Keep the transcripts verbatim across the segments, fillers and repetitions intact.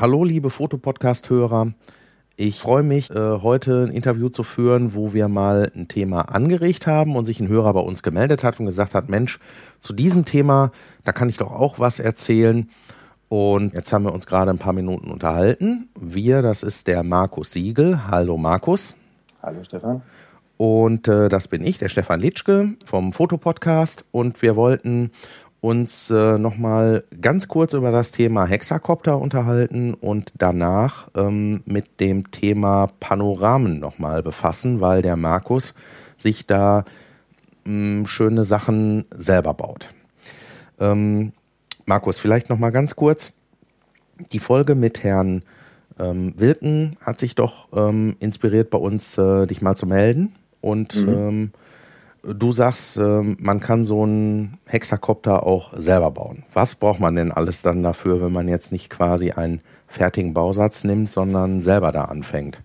Hallo liebe Fotopodcast-Hörer, ich freue mich, äh, heute ein Interview zu führen, wo wir mal ein Thema angeregt haben und sich ein Hörer bei uns gemeldet hat und gesagt hat, Mensch, zu diesem Thema, da kann ich doch auch was erzählen. Und jetzt haben wir uns gerade ein paar Minuten unterhalten. Wir, das ist der Markus Siegel. Hallo Markus. Hallo Stefan. Und äh, das bin ich, der Stefan Litschke vom Fotopodcast. Und wir wollten uns äh, nochmal ganz kurz über das Thema Hexakopter unterhalten und danach ähm, mit dem Thema Panoramen nochmal befassen, weil der Markus sich da mh, schöne Sachen selber baut. Ähm, Markus, vielleicht nochmal ganz kurz. Die Folge mit Herrn ähm, Wilken hat sich doch ähm, inspiriert, bei uns äh, dich mal zu melden. Und mhm. ähm, du sagst, ähm, man kann so einen Hexakopter auch selber bauen. Was braucht man denn alles dann dafür, wenn man jetzt nicht quasi einen fertigen Bausatz nimmt, sondern selber da anfängt?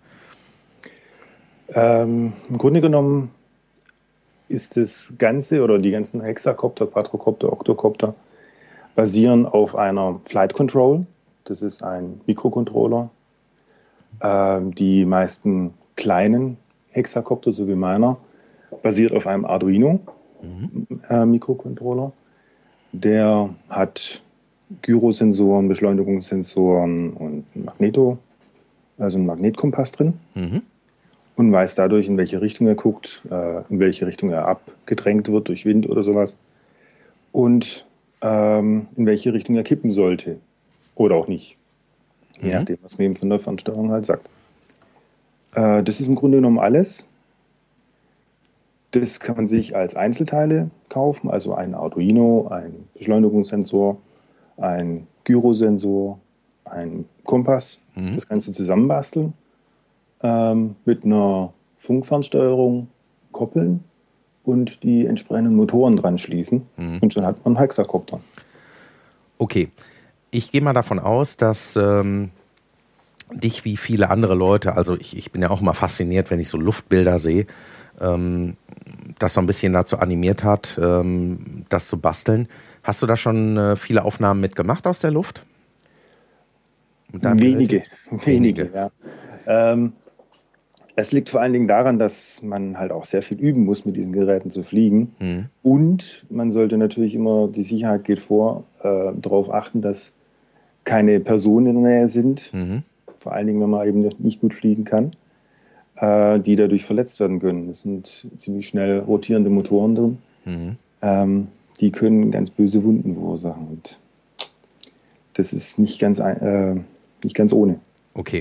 Ähm, Im Grunde genommen ist das Ganze oder die ganzen Hexakopter, Quadrocopter, Octocopter basieren auf einer Flight Control. Das ist ein Mikrocontroller. Ähm, die meisten kleinen Hexakopter, so wie meiner, basiert auf einem Arduino mhm. äh, Mikrocontroller. Der hat Gyrosensoren, Beschleunigungssensoren und ein Magneto, also einen Magnetkompass drin mhm. und weiß dadurch, in welche Richtung er guckt, äh, in welche Richtung er abgedrängt wird durch Wind oder sowas und ähm, in welche Richtung er kippen sollte oder auch nicht. Je mhm. nachdem, was man eben von der Fernsteuerung halt sagt. Äh, das ist im Grunde genommen alles. Das kann man sich als Einzelteile kaufen, also ein Arduino, ein Beschleunigungssensor, ein Gyrosensor, ein Kompass, mhm. das Ganze zusammenbasteln, ähm, mit einer Funkfernsteuerung koppeln und die entsprechenden Motoren dran schließen mhm. und schon hat man einen Hexakopter. Okay, ich gehe mal davon aus, dass ähm, dich wie viele andere Leute, also ich, ich bin ja auch immer fasziniert, wenn ich so Luftbilder sehe, ähm, das so ein bisschen dazu animiert hat, ähm, das zu basteln. Hast du da schon äh, viele Aufnahmen mitgemacht aus der Luft? Wenige, wenige, ja. Ähm, es liegt vor allen Dingen daran, dass man halt auch sehr viel üben muss, mit diesen Geräten zu fliegen. Mhm. Und man sollte natürlich immer, die Sicherheit geht vor, äh, darauf achten, dass keine Personen in der Nähe sind. Mhm. Vor allen Dingen, wenn man eben nicht gut fliegen kann, äh, die dadurch verletzt werden können. Es sind ziemlich schnell rotierende Motoren drin. Mhm. Ähm, die können ganz böse Wunden verursachen. Und das ist nicht ganz, äh, nicht ganz ohne. Okay.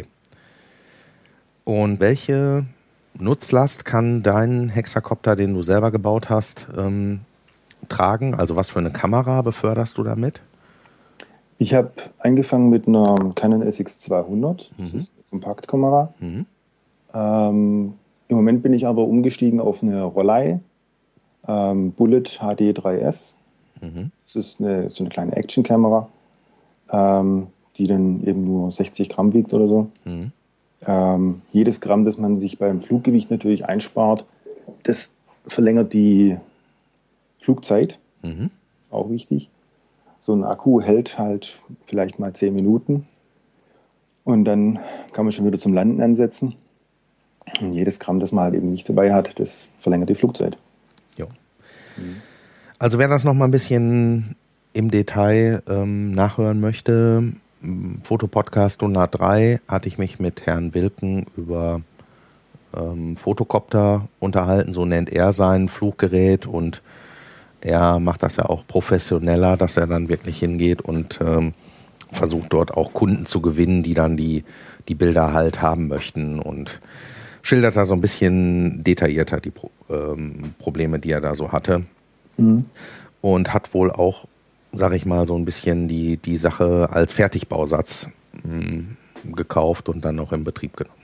Und welche Nutzlast kann dein Hexakopter, den du selber gebaut hast, ähm, tragen? Also was für eine Kamera beförderst du damit? Ich habe angefangen mit einer Canon S X zweihundert. Das mhm. ist eine Kompaktkamera. Mhm. Ähm, Im Moment bin ich aber umgestiegen auf eine Rollei, ähm, Bullet H D drei S. Mhm. Das ist eine, so eine kleine Actionkamera, ähm, die dann eben nur sechzig Gramm wiegt oder so. Mhm. Ähm, jedes Gramm, das man sich beim Fluggewicht natürlich einspart, das verlängert die Flugzeit. Mhm. Auch wichtig. So ein Akku hält halt vielleicht mal zehn Minuten und dann kann man schon wieder zum Landen ansetzen. Und jedes Gramm, das man halt eben nicht dabei hat, das verlängert die Flugzeit. Jo. Mhm. Also wer das noch mal ein bisschen im Detail ähm, nachhören möchte, Fotopodcast hundertdrei hatte ich mich mit Herrn Wilken über ähm, Fotokopter unterhalten, so nennt er sein Fluggerät und er macht das ja auch professioneller, dass er dann wirklich hingeht und ähm, versucht dort auch Kunden zu gewinnen, die dann die, die Bilder halt haben möchten und schildert da so ein bisschen detaillierter die Pro- ähm, Probleme, die er da so hatte. Mhm. Und hat wohl auch, sag ich mal, so ein bisschen die, die Sache als Fertigbausatz mh, gekauft und dann auch in Betrieb genommen.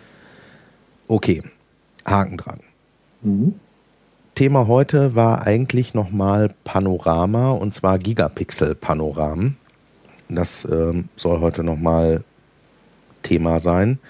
Okay, Haken dran. Mhm. Thema heute war eigentlich nochmal Panorama und zwar Gigapixel-Panoramen. Das ähm, soll heute nochmal Thema sein.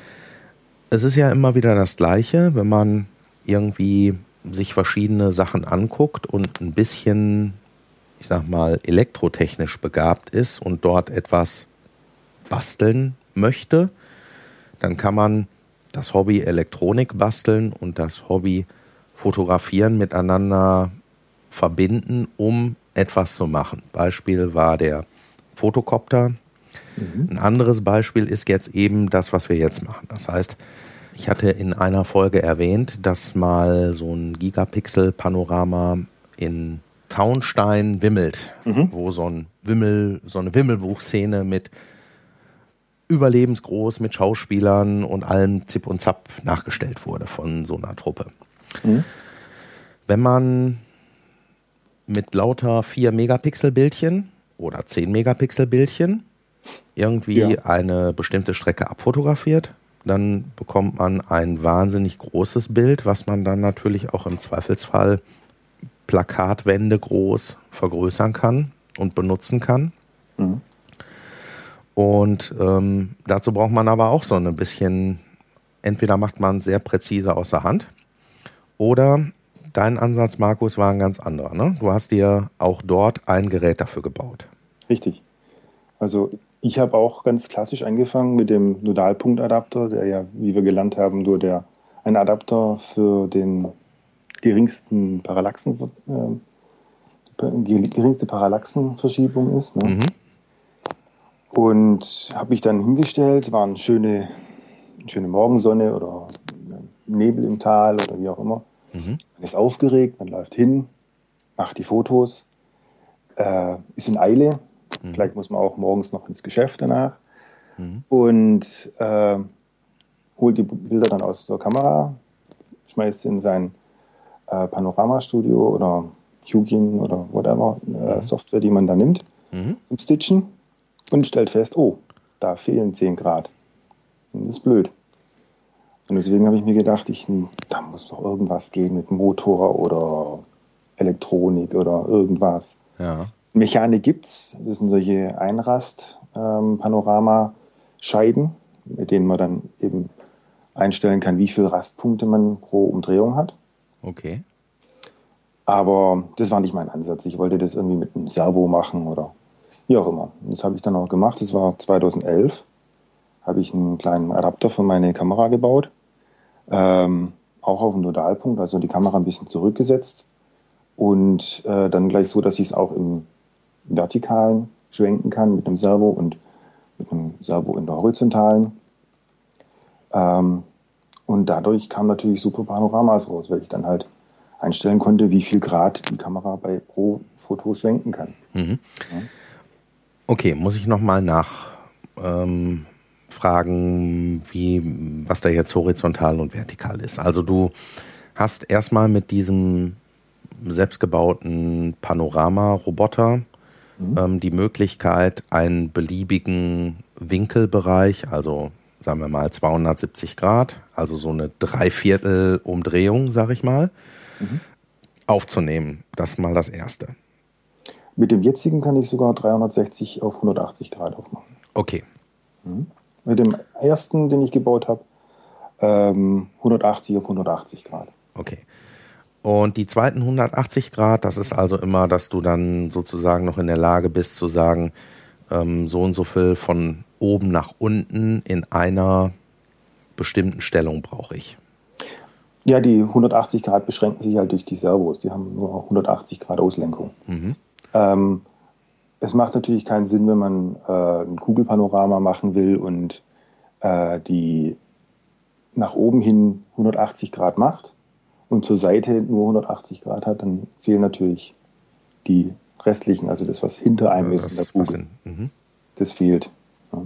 Es ist ja immer wieder das Gleiche, wenn man irgendwie sich verschiedene Sachen anguckt und ein bisschen, ich sag mal, elektrotechnisch begabt ist und dort etwas basteln möchte, dann kann man das Hobby Elektronik basteln und das Hobby Fotografieren miteinander verbinden, um etwas zu machen. Beispiel war der Fotokopter. Mhm. Ein anderes Beispiel ist jetzt eben das, was wir jetzt machen. Das heißt, ich hatte in einer Folge erwähnt, dass mal so ein Gigapixel-Panorama in Taunstein wimmelt, mhm. wo so ein Wimmel, so eine Wimmelbuchszene mit überlebensgroß, mit Schauspielern und allem Zip und Zap nachgestellt wurde von so einer Truppe. Mhm. Wenn man mit lauter vier Megapixel Bildchen oder zehn Megapixel Bildchen irgendwie ja. eine bestimmte Strecke abfotografiert, dann bekommt man ein wahnsinnig großes Bild, was man dann natürlich auch im Zweifelsfall Plakatwände groß vergrößern kann und benutzen kann. Mhm. Und ähm, dazu braucht man aber auch so ein bisschen, entweder macht man sehr präzise aus der Hand oder dein Ansatz, Markus, war ein ganz anderer. Ne? Du hast dir auch dort ein Gerät dafür gebaut. Richtig. Also ich habe auch ganz klassisch angefangen mit dem Nodalpunktadapter, der ja, wie wir gelernt haben, nur der ein Adapter für den geringsten Parallaxen, äh, die geringste Parallaxenverschiebung ist. Ne? Mhm. Und habe mich dann hingestellt, war eine schöne, eine schöne Morgensonne oder Nebel im Tal oder wie auch immer. Mhm. Man ist aufgeregt, man läuft hin, macht die Fotos, äh, ist in Eile. Mhm. Vielleicht muss man auch morgens noch ins Geschäft danach. Mhm. Und äh, holt die Bilder dann aus der Kamera, schmeißt sie in sein äh, Panoramastudio oder Hugin oder whatever äh, mhm. Software, die man da nimmt, mhm. zum Stitchen und stellt fest, oh, da fehlen zehn Grad. Und das ist blöd. Und deswegen habe ich mir gedacht, ich, da muss doch irgendwas gehen mit Motor oder Elektronik oder irgendwas. Ja. Mechanik gibt's. Das sind solche Einrast-Panorama-Scheiben, ähm, mit denen man dann eben einstellen kann, wie viele Rastpunkte man pro Umdrehung hat. Okay. Aber das war nicht mein Ansatz. Ich wollte das irgendwie mit einem Servo machen oder wie auch immer. Und das habe ich dann auch gemacht. Das war zweitausendelf. Habe ich einen kleinen Adapter für meine Kamera gebaut. Ähm, auch auf dem Nodalpunkt, also die Kamera ein bisschen zurückgesetzt. Und äh, dann gleich so, dass ich es auch im Vertikalen schwenken kann mit einem Servo und mit einem Servo in der Horizontalen. Ähm, und dadurch kamen natürlich super Panoramas raus, weil ich dann halt einstellen konnte, wie viel Grad die Kamera bei pro Foto schwenken kann. Mhm. Ja. Okay, muss ich nochmal nachfragen, ähm, wie, was da jetzt horizontal und vertikal ist. Also du hast erstmal mit diesem selbstgebauten Panorama-Roboter mhm. ähm, die Möglichkeit, einen beliebigen Winkelbereich, also sagen wir mal zweihundertsiebzig Grad, also so eine Dreiviertel-Umdrehung, sag ich mal, mhm. aufzunehmen. Das ist mal das Erste. Mit dem jetzigen kann ich sogar dreihundertsechzig auf hundertachtzig Grad aufmachen. Okay. Mhm. Mit dem ersten, den ich gebaut habe, ähm, hundertachtzig auf hundertachtzig Grad. Okay. Und die zweiten hundertachtzig Grad, das ist also immer, dass du dann sozusagen noch in der Lage bist zu sagen, ähm, so und so viel von oben nach unten in einer bestimmten Stellung brauche ich. Ja, die hundertachtzig Grad beschränken sich halt durch die Servos. Die haben nur hundertachtzig Grad Auslenkung. Mhm. Ähm, es macht natürlich keinen Sinn, wenn man äh, ein Kugelpanorama machen will und äh, die nach oben hin hundertachtzig Grad macht und zur Seite nur hundertachtzig Grad hat, dann fehlen natürlich die restlichen, also das, was hinter einem ja, ist in der Kugel. Mhm. Das fehlt. Ja.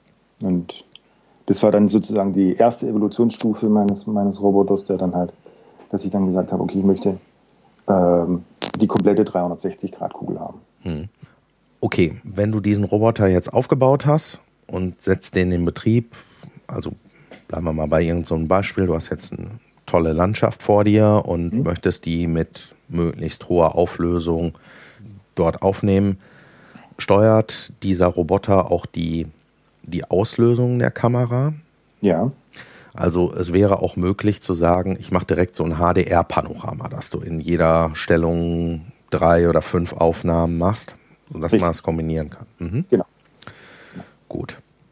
Und das war dann sozusagen die erste Evolutionsstufe meines, meines Roboters, der dann halt, dass ich dann gesagt habe, okay, ich möchte ähm, die komplette dreihundertsechzig Grad Kugel haben. Hm. Okay, wenn du diesen Roboter jetzt aufgebaut hast und setzt den in Betrieb, also bleiben wir mal bei irgendeinem so Beispiel, du hast jetzt eine tolle Landschaft vor dir und hm. möchtest die mit möglichst hoher Auflösung dort aufnehmen, steuert dieser Roboter auch die, die Auslösung der Kamera? Ja. Also es wäre auch möglich zu sagen, ich mache direkt so ein H D R-Panorama, dass du in jeder Stellung drei oder fünf Aufnahmen machst, sodass Richtig. man das kombinieren kann. Mhm. Genau. Gut.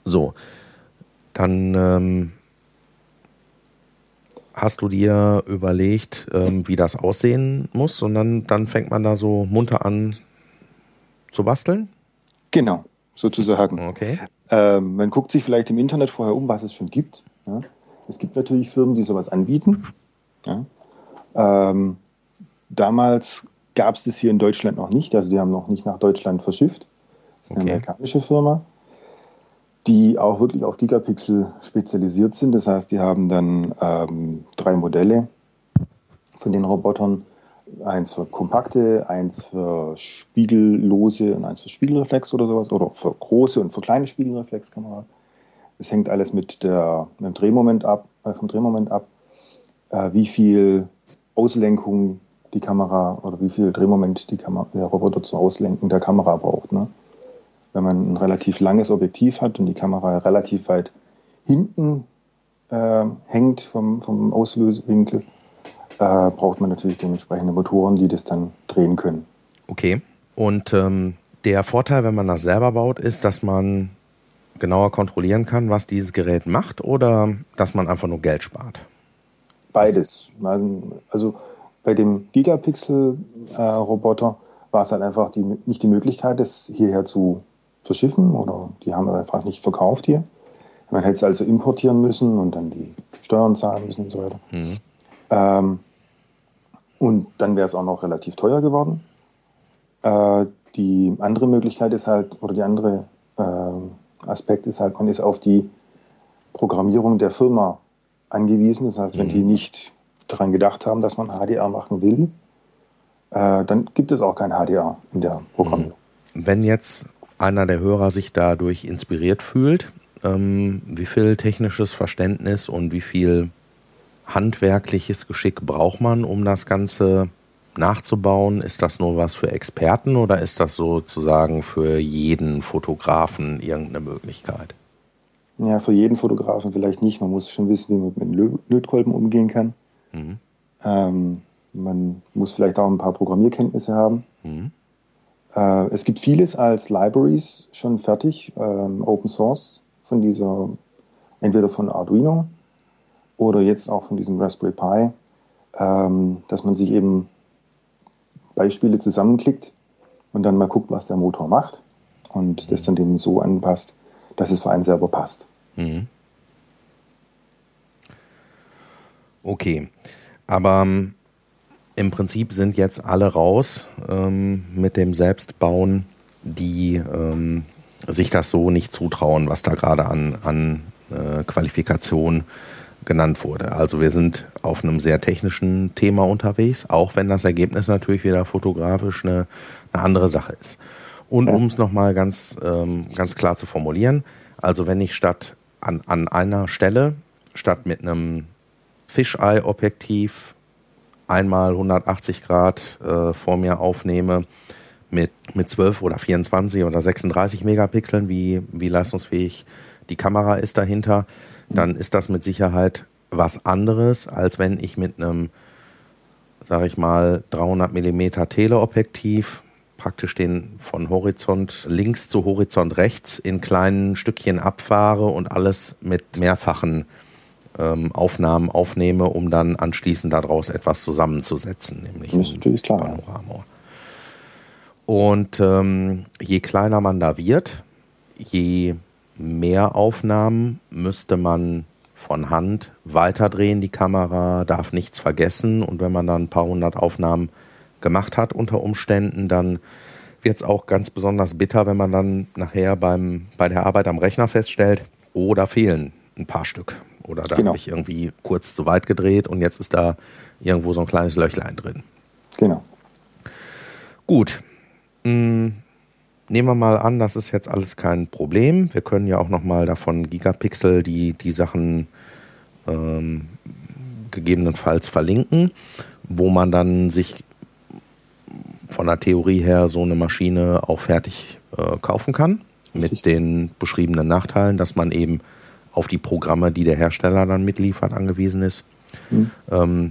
So, dann ähm, hast du dir überlegt, ähm, wie das aussehen muss, und dann, dann fängt man da so munter an zu basteln? Genau, sozusagen. Okay. Ähm, man guckt sich vielleicht im Internet vorher um, was es schon gibt. Ja. Es gibt natürlich Firmen, die sowas anbieten. Ja. Ähm, damals gab es das hier in Deutschland noch nicht, also die haben noch nicht nach Deutschland verschifft. Das ist eine Okay. amerikanische Firma, die auch wirklich auf Gigapixel spezialisiert sind. Das heißt, die haben dann ähm, drei Modelle von den Robotern. Eins für kompakte, eins für spiegellose und eins für Spiegelreflex oder sowas. Oder für große und für kleine Spiegelreflexkameras. Das hängt alles mit, der, mit dem Drehmoment ab, äh, vom Drehmoment ab, äh, wie viel Auslenkung die Kamera oder wie viel Drehmoment die Kamera, der Roboter zum Auslenken der Kamera braucht. Ne? Wenn man ein relativ langes Objektiv hat und die Kamera relativ weit hinten äh, hängt vom, vom Auslösewinkel, äh, braucht man natürlich dementsprechende Motoren, die das dann drehen können. Okay. Und ähm, der Vorteil, wenn man das selber baut, ist, dass man genauer kontrollieren kann, was dieses Gerät macht, oder dass man einfach nur Geld spart? Beides. Also bei dem Gigapixel-Roboter äh, war es halt einfach die, nicht die Möglichkeit, das hierher zu verschiffen, oder die haben wir einfach nicht verkauft hier. Man hätte es also importieren müssen und dann die Steuern zahlen müssen und so weiter. Mhm. Ähm, und dann wäre es auch noch relativ teuer geworden. Äh, die andere Möglichkeit ist halt, oder die andere äh, Aspekt ist halt, man ist auf die Programmierung der Firma angewiesen. Das heißt, wenn mhm. die nicht daran gedacht haben, dass man H D R machen will, äh, dann gibt es auch kein H D R in der Programmierung. Wenn jetzt einer der Hörer sich dadurch inspiriert fühlt, ähm, wie viel technisches Verständnis und wie viel handwerkliches Geschick braucht man, um das Ganze nachzubauen? Ist das nur was für Experten oder ist das sozusagen für jeden Fotografen irgendeine Möglichkeit? Ja, für jeden Fotografen vielleicht nicht. Man muss schon wissen, wie man mit Lötkolben umgehen kann. Mhm. Ähm, man muss vielleicht auch ein paar Programmierkenntnisse haben. Mhm. Äh, es gibt vieles als Libraries schon fertig, ähm, Open Source, von dieser, entweder von Arduino oder jetzt auch von diesem Raspberry Pi, ähm, dass man sich eben Beispiele zusammenklickt und dann mal guckt, was der Motor macht und das dann dem so anpasst, dass es für einen selber passt. Mhm. Okay, aber ähm, im Prinzip sind jetzt alle raus ähm, mit dem Selbstbauen, die ähm, sich das so nicht zutrauen, was da gerade an, an äh, Qualifikation genannt wurde. Also wir sind auf einem sehr technischen Thema unterwegs, auch wenn das Ergebnis natürlich wieder fotografisch eine, eine andere Sache ist. Und um es nochmal ganz, ähm, ganz klar zu formulieren, also wenn ich statt an, an einer Stelle, statt mit einem Fisheye-Objektiv einmal hundertachtzig Grad äh, vor mir aufnehme, mit, mit zwölf oder vierundzwanzig oder sechsunddreißig Megapixeln, wie, wie leistungsfähig die Kamera ist dahinter, dann ist das mit Sicherheit was anderes, als wenn ich mit einem, sage ich mal, dreihundert Millimeter Teleobjektiv praktisch den von Horizont links zu Horizont rechts in kleinen Stückchen abfahre und alles mit mehrfachen ähm, Aufnahmen aufnehme, um dann anschließend daraus etwas zusammenzusetzen, nämlich das ist natürlich klar. Panorama. Und ähm, je kleiner man da wird, je mehr Aufnahmen müsste man von Hand weiterdrehen, die Kamera darf nichts vergessen, und wenn man dann ein paar hundert Aufnahmen gemacht hat unter Umständen, dann wird es auch ganz besonders bitter, wenn man dann nachher beim, bei der Arbeit am Rechner feststellt, oh, da fehlen ein paar Stück oder da genau. habe ich irgendwie kurz zu weit gedreht und jetzt ist da irgendwo so ein kleines Löchlein drin. Genau. Gut. Hm. Nehmen wir mal an, das ist jetzt alles kein Problem. Wir können ja auch nochmal davon Gigapixel die, die Sachen ähm, gegebenenfalls verlinken, wo man dann sich von der Theorie her so eine Maschine auch fertig äh, kaufen kann. Mit den beschriebenen Nachteilen, dass man eben auf die Programme, die der Hersteller dann mitliefert, angewiesen ist. Mhm. Ähm,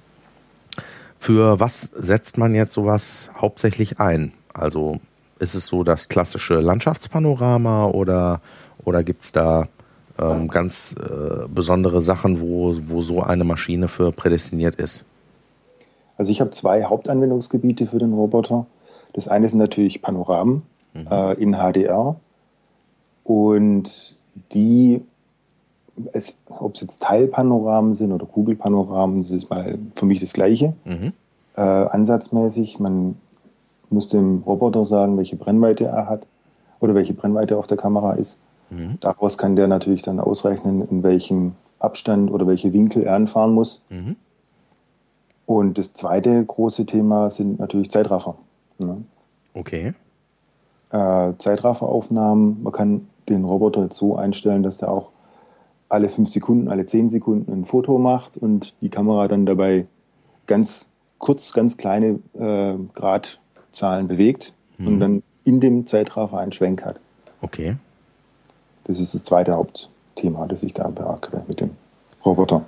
für was setzt man jetzt sowas hauptsächlich ein? Also ist es so das klassische Landschaftspanorama oder, Oder gibt es da ähm, ganz äh, besondere Sachen, wo, wo so eine Maschine für prädestiniert ist? Also ich habe zwei Hauptanwendungsgebiete für den Roboter. Das eine sind natürlich Panoramen mhm. äh, in H D R. Und die, es, ob es jetzt Teilpanoramen sind oder Kugelpanoramen, das ist mal für mich das Gleiche. Mhm. Äh, ansatzmäßig, man muss dem Roboter sagen, welche Brennweite er hat oder welche Brennweite auf der Kamera ist. Mhm. Daraus kann der natürlich dann ausrechnen, in welchem Abstand oder welche Winkel er anfahren muss. Mhm. Und das zweite große Thema sind natürlich Zeitraffer. Ne? Okay. Äh, Zeitrafferaufnahmen, man kann den Roboter jetzt so einstellen, dass der auch alle fünf Sekunden, alle zehn Sekunden ein Foto macht und die Kamera dann dabei ganz kurz, ganz kleine äh, Gradzahlen bewegt mhm. und dann in dem Zeitraffer einen Schwenk hat. Okay. Das ist das zweite Hauptthema, das ich da beackere mit dem Roboter.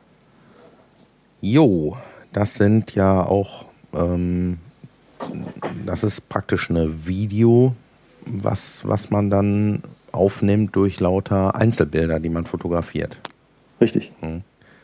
Jo, das sind ja auch, ähm, das ist praktisch eine Video, was, was man dann aufnimmt durch lauter Einzelbilder, die man fotografiert. Richtig. Hm.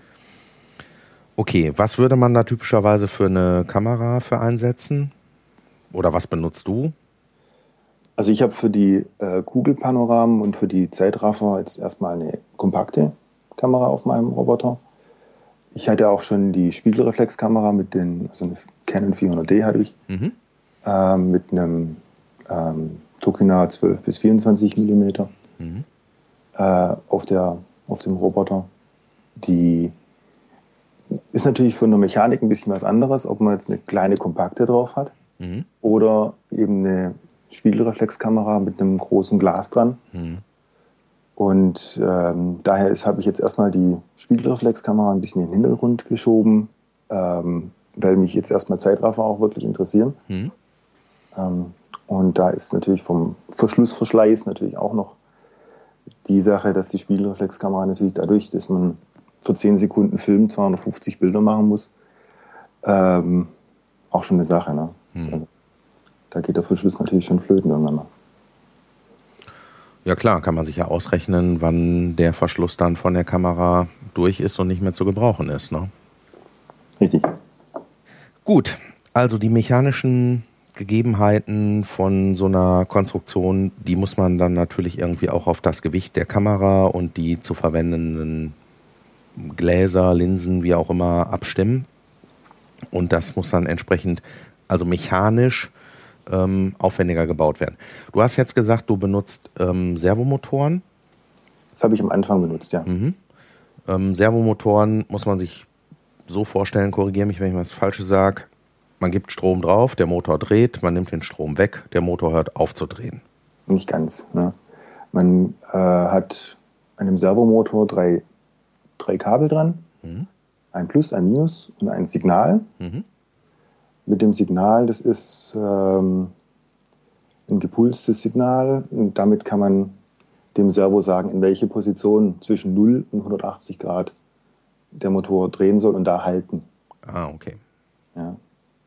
Okay, was würde man da typischerweise für eine Kamera für einsetzen? Oder was benutzt du? Also ich habe für die äh, Kugelpanoramen und für die Zeitraffer jetzt erstmal eine kompakte Kamera auf meinem Roboter. Ich hatte auch schon die Spiegelreflexkamera mit den, also eine Canon vierhundert D hatte ich, mhm. äh, mit einem ähm, Tokina zwölf bis vierundzwanzig Millimeter mhm. äh, auf, der, auf dem Roboter. Die ist natürlich von der Mechanik ein bisschen was anderes, ob man jetzt eine kleine kompakte drauf hat mhm. oder eben eine Spiegelreflexkamera mit einem großen Glas dran. Mhm. Und ähm, daher habe ich jetzt erstmal die Spiegelreflexkamera ein bisschen in den Hintergrund geschoben, ähm, weil mich jetzt erstmal Zeitraffer auch wirklich interessieren. Mhm. Ähm, und da ist natürlich vom Verschlussverschleiß natürlich auch noch die Sache, dass die Spiegelreflexkamera natürlich dadurch, dass man für zehn Sekunden Film zweihundertfünfzig Bilder machen muss, ähm, auch schon eine Sache. Ne? Mhm. Also, da geht der Verschluss natürlich schon flöten irgendwann mal. Ja klar, kann man sich ja ausrechnen, wann der Verschluss dann von der Kamera durch ist und nicht mehr zu gebrauchen ist. Ne? Richtig. Gut, also die mechanischen Gegebenheiten von so einer Konstruktion, die muss man dann natürlich irgendwie auch auf das Gewicht der Kamera und die zu verwendenden Gläser, Linsen, wie auch immer, abstimmen. Und das muss dann entsprechend, also mechanisch, ähm, aufwendiger gebaut werden. Du hast jetzt gesagt, du benutzt ähm, Servomotoren. Das habe ich am Anfang benutzt, ja. Mhm. Ähm, Servomotoren muss man sich so vorstellen, korrigiere mich, wenn ich was Falsches sage, man gibt Strom drauf, der Motor dreht, man nimmt den Strom weg, der Motor hört auf zu drehen. Nicht ganz. Ne? Man äh, hat an dem Servomotor drei, drei Kabel dran, mhm. ein Plus, ein Minus und ein Signal. Mhm. Mit dem Signal, das ist ähm, ein gepulstes Signal und damit kann man dem Servo sagen, in welche Position zwischen null und hundertachtzig Grad der Motor drehen soll und da halten. Ah, okay. Ja.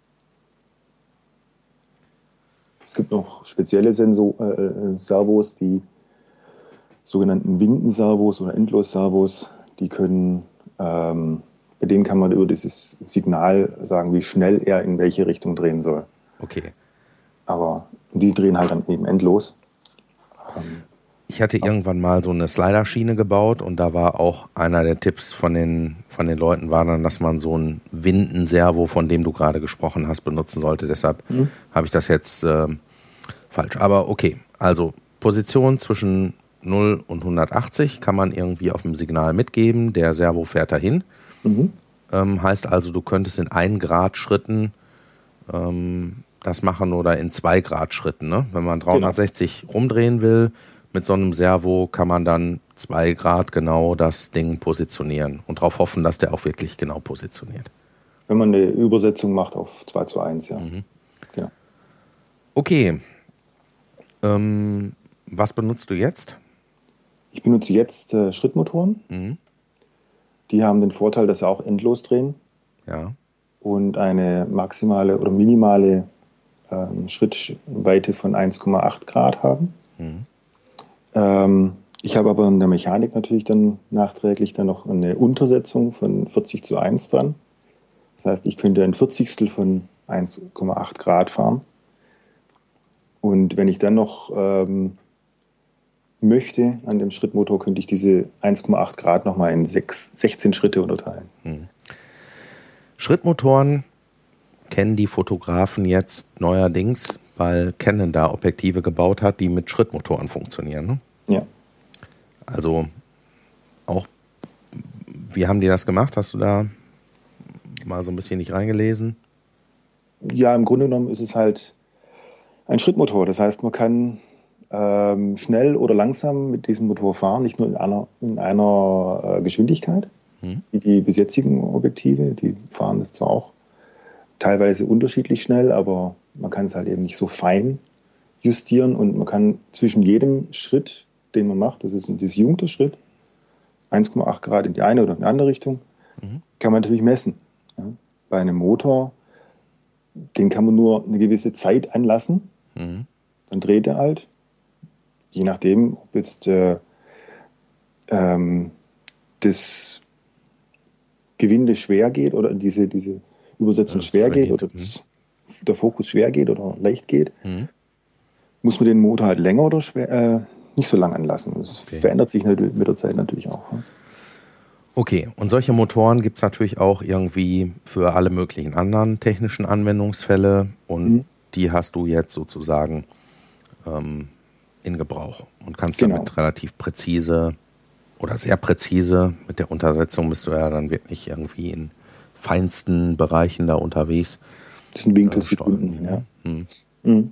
Es gibt noch spezielle Sensor, äh, Servos, die sogenannten Windenservos oder Endlosservos, die können, ähm, bei denen kann man über dieses Signal sagen, wie schnell er in welche Richtung drehen soll. Okay. Aber die drehen halt dann eben endlos. Ähm, ich hatte irgendwann mal so eine Sliderschiene gebaut und da war auch einer der Tipps von den, von den Leuten war dann, dass man so ein Windenservo, von dem du gerade gesprochen hast, benutzen sollte. Deshalb mhm. habe ich das jetzt äh, falsch. Aber okay, also Position zwischen null und hundertachtzig kann man irgendwie auf dem Signal mitgeben. Der Servo fährt dahin. Mhm. Ähm, heißt also, du könntest in ein Grad Schritten ähm, das machen oder in zwei Grad Schritten. Ne? Wenn man dreihundertsechzig genau. rumdrehen will, mit so einem Servo kann man dann zwei Grad genau das Ding positionieren und darauf hoffen, dass der auch wirklich genau positioniert. Wenn man eine Übersetzung macht auf zwei zu eins, ja. Mhm. Genau. Okay. Ähm, was benutzt du jetzt? Ich benutze jetzt äh, Schrittmotoren. Mhm. Die haben den Vorteil, dass sie auch endlos drehen. Ja. Und eine maximale oder minimale ähm, Schrittweite von eins Komma acht Grad haben. Mhm. Ähm, ich habe aber in der Mechanik natürlich dann nachträglich dann noch eine Untersetzung von vierzig zu eins dran. Das heißt, ich könnte ein Vierzigstel von eins Komma acht Grad fahren. Und wenn ich dann noch ähm, möchte an dem Schrittmotor, könnte ich diese eins Komma acht Grad nochmal in sechs, sechzehn Schritte unterteilen. Hm. Schrittmotoren kennen die Fotografen jetzt neuerdings, weil Canon da Objektive gebaut hat, die mit Schrittmotoren funktionieren. Ne? Ja. Also auch, wie haben die das gemacht? Hast du da mal so ein bisschen nicht reingelesen? Ja, im Grunde genommen ist es halt ein Schrittmotor. Das heißt, man kann ähm, schnell oder langsam mit diesem Motor fahren, nicht nur in einer, in einer äh, Geschwindigkeit, hm. wie die bis jetzigen Objektive. Die fahren das zwar auch teilweise unterschiedlich schnell, aber man kann es halt eben nicht so fein justieren und man kann zwischen jedem Schritt, den man macht, das ist ein disjunkter Schritt, eins Komma acht Grad in die eine oder in die andere Richtung, mhm. kann man natürlich messen. Ja. Bei einem Motor, den kann man nur eine gewisse Zeit anlassen, mhm. dann dreht er halt, je nachdem, ob jetzt äh, ähm, das Gewinde schwer geht oder diese, diese Übersetzung ja, schwer geht, geht oder das, mhm. der Fokus schwer geht oder leicht geht, mhm. muss man den Motor halt länger oder schwer, äh, nicht so lang anlassen. Das okay. verändert sich mit der Zeit natürlich auch. Ne? Okay, und solche Motoren gibt es natürlich auch irgendwie für alle möglichen anderen technischen Anwendungsfälle und mhm. die hast du jetzt sozusagen ähm, in Gebrauch und kannst genau. damit relativ präzise oder sehr präzise, mit der Untersetzung bist du ja dann wirklich irgendwie in feinsten Bereichen da unterwegs. Das sind Winkelsekunden, ja. Hm. Mhm.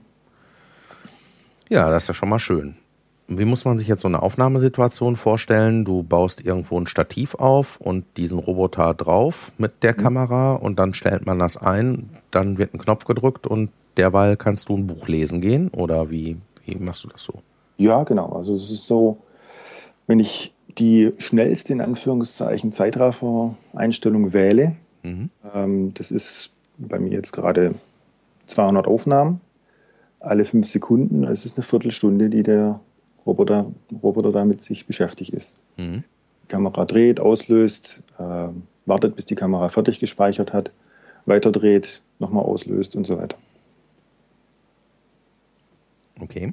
Ja, das ist ja schon mal schön. Wie muss man sich jetzt so eine Aufnahmesituation vorstellen? Du baust irgendwo ein Stativ auf und diesen Roboter drauf mit der mhm. Kamera und dann stellt man das ein, dann wird ein Knopf gedrückt und derweil kannst du ein Buch lesen gehen? Oder wie, wie machst du das so? Ja, genau. Also es ist so, wenn ich die schnellste, in Anführungszeichen, Zeitraffer-Einstellung wähle, mhm. ähm, das ist bei mir jetzt gerade zweihundert Aufnahmen, alle fünf Sekunden, das ist eine Viertelstunde, die der Roboter, Roboter damit sich beschäftigt ist. Mhm. Die Kamera dreht, auslöst, äh, wartet, bis die Kamera fertig gespeichert hat, weiterdreht, nochmal auslöst und so weiter. Okay.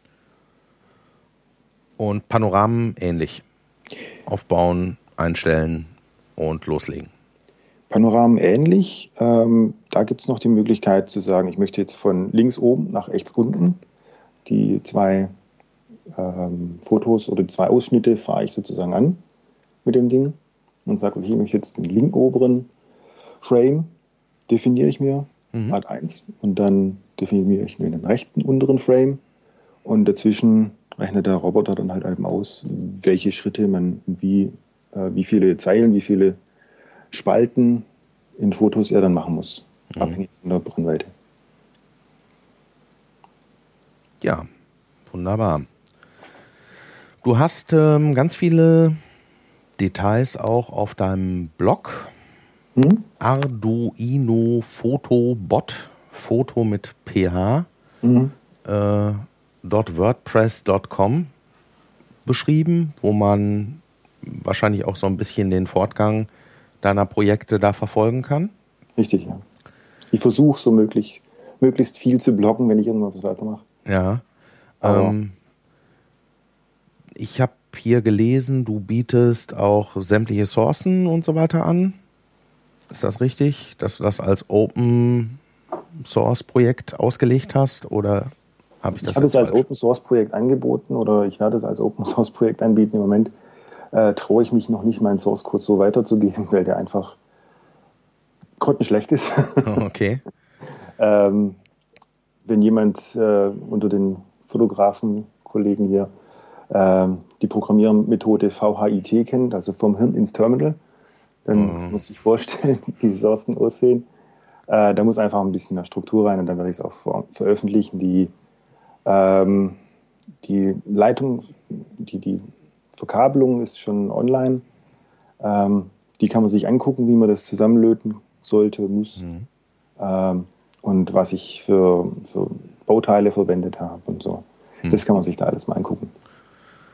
Und Panoramen ähnlich. Aufbauen, einstellen und loslegen. Panoramen ähnlich. Ähm, da gibt es noch die Möglichkeit zu sagen, ich möchte jetzt von links oben nach rechts unten die zwei ähm, Fotos oder die zwei Ausschnitte fahre ich sozusagen an mit dem Ding und sage, okay, ich möchte jetzt den linken oberen Frame definiere ich mir, mhm. Part eins, und dann definiere ich mir den rechten unteren Frame und dazwischen rechnet der Roboter dann halt eben aus, welche Schritte man, wie, äh, wie viele Zeilen, wie viele Spalten in Fotos er dann machen muss, mhm. abhängig von der Brennweite. Ja, wunderbar. Du hast ähm, ganz viele Details auch auf deinem Blog. Hm? Arduino Photobot, Foto mit ph, mhm. äh, .wordpress Punkt com beschrieben, wo man wahrscheinlich auch so ein bisschen den Fortgang deiner Projekte da verfolgen kann. Richtig, ja. Ich versuche so möglich, möglichst viel zu bloggen, wenn ich irgendwas weitermache. Ja. Ähm, ich habe hier gelesen, du bietest auch sämtliche Sourcen und so weiter an. Ist das richtig, dass du das als Open Source Projekt ausgelegt hast, oder habe ich das? Ich habe es als Open Source Projekt angeboten oder ich werde es als Open Source Projekt anbieten. Im Moment äh, traue ich mich noch nicht, meinen Source Code so weiterzugeben, weil der einfach grottenschlecht ist. Okay. ähm, wenn jemand äh, unter den Fotografen-Kollegen hier äh, die Programmiermethode V H I T kennt, also vom Hirn ins Terminal, dann mhm. muss ich vorstellen, wie die Sourcen aussehen. Äh, da muss einfach ein bisschen mehr Struktur rein und dann werde ich es auch ver- veröffentlichen. Die, ähm, die Leitung, die, die Verkabelung ist schon online. Ähm, die kann man sich angucken, wie man das zusammenlöten sollte, muss. Mhm. Ähm, und was ich für, für Bauteile verwendet habe und so. Mhm. Das kann man sich da alles mal angucken.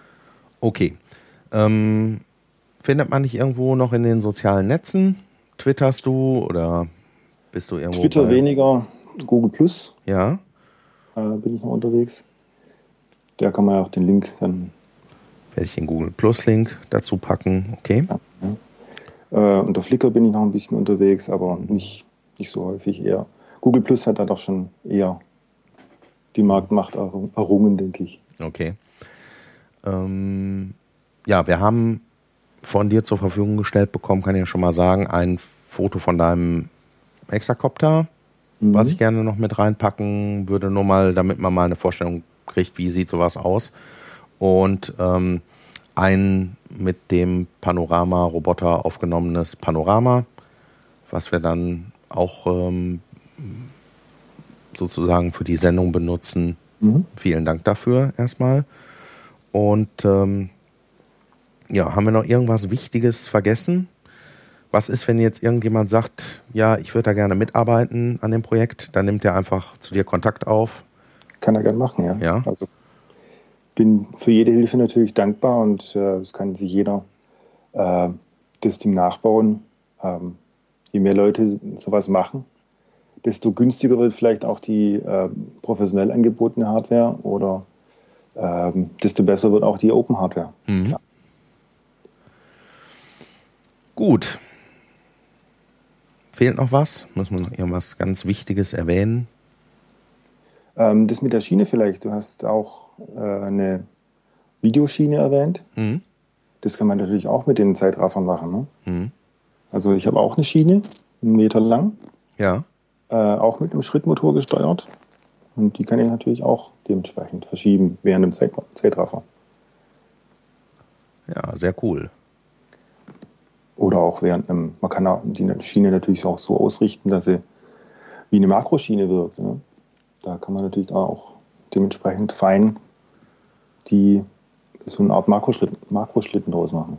Okay. Ähm, findet man dich irgendwo noch in den sozialen Netzen? Twitterst du oder bist du irgendwo Twitter bei... weniger, Google Plus. Ja. Äh, bin ich noch unterwegs. Da kann man ja auch den Link dann... Werde ich den Google Plus Link dazu packen, okay. Ja, ja. Äh, unter Flickr bin ich noch ein bisschen unterwegs, aber nicht, nicht so häufig eher. Google Plus hat da doch schon eher die Marktmacht errungen, denke ich. Okay. Ähm, ja, wir haben von dir zur Verfügung gestellt bekommen, kann ich ja schon mal sagen, ein Foto von deinem Hexakopter, mhm. was ich gerne noch mit reinpacken würde, nur mal, damit man mal eine Vorstellung kriegt, wie sieht sowas aus. Und ähm, ein mit dem Panorama-Roboter aufgenommenes Panorama, was wir dann auch ähm, sozusagen für die Sendung benutzen. Mhm. Vielen Dank dafür erstmal. Und ähm, ja, haben wir noch irgendwas Wichtiges vergessen? Was ist, wenn jetzt irgendjemand sagt, ja, ich würde da gerne mitarbeiten an dem Projekt, dann nimmt er einfach zu dir Kontakt auf? Kann er gerne machen, ja. Ja. Also bin für jede Hilfe natürlich dankbar und äh, es kann sich jeder äh, das Ding nachbauen. Ähm, je mehr Leute sowas machen, desto günstiger wird vielleicht auch die äh, professionell angebotene Hardware oder ähm, desto besser wird auch die Open Hardware. Mhm. Klar. Gut. Fehlt noch was? Muss man noch irgendwas ganz Wichtiges erwähnen? Ähm, das mit der Schiene vielleicht. Du hast auch äh, eine Videoschiene erwähnt. Mhm. Das kann man natürlich auch mit den Zeitraffern machen. Ne? Mhm. Also ich habe auch eine Schiene, einen Meter lang. Ja. Äh, auch mit einem Schrittmotor gesteuert. Und die kann ich natürlich auch dementsprechend verschieben während dem Zeit- Zeitraffer. Ja, sehr cool. Oder auch während einem, man kann die Schiene natürlich auch so ausrichten, dass sie wie eine Makroschiene wirkt. Ne? Da kann man natürlich auch dementsprechend fein die so eine Art Makroschlitten, Makroschlitten draus machen.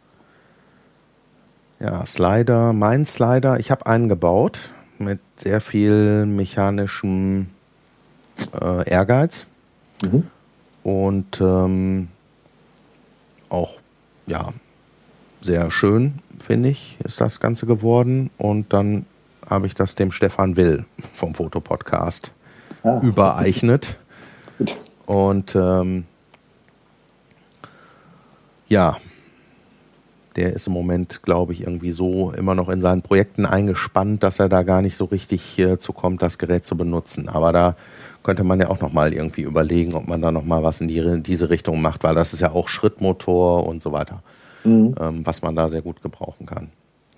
Ja, Slider, mein Slider, ich habe einen gebaut mit sehr viel mechanischem äh, Ehrgeiz. Mhm. Und ähm, auch, ja, sehr schön, finde ich, ist das Ganze geworden. Und dann habe ich das dem Stefan Will vom Fotopodcast ah. übereignet. Und ähm, ja, der ist im Moment, glaube ich, irgendwie so immer noch in seinen Projekten eingespannt, dass er da gar nicht so richtig äh, zu kommt, das Gerät zu benutzen. Aber da könnte man ja auch noch mal irgendwie überlegen, ob man da noch mal was in die, diese Richtung macht, weil das ist ja auch Schrittmotor und so weiter, mhm. ähm, was man da sehr gut gebrauchen kann.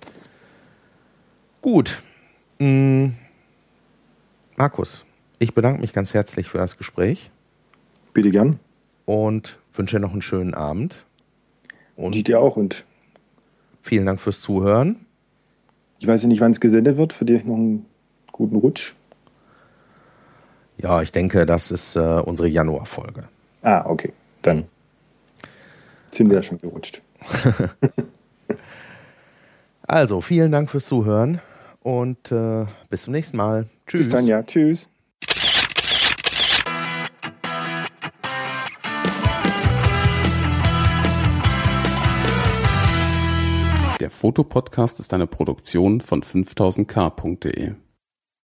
Gut. Mhm. Markus, ich bedanke mich ganz herzlich für das Gespräch. Bitte gern. Und wünsche dir noch einen schönen Abend. Und ich dir auch und vielen Dank fürs Zuhören. Ich weiß ja nicht, wann es gesendet wird. Für dich noch einen guten Rutsch. Ja, ich denke, das ist äh, unsere Januarfolge. Ah, okay. Dann sind wir ja schon gerutscht. Also, vielen Dank fürs Zuhören und äh, bis zum nächsten Mal. Tschüss. Bis dann, ja. Tschüss. Der Fotopodcast ist eine Produktion von fünftausend K punkt de.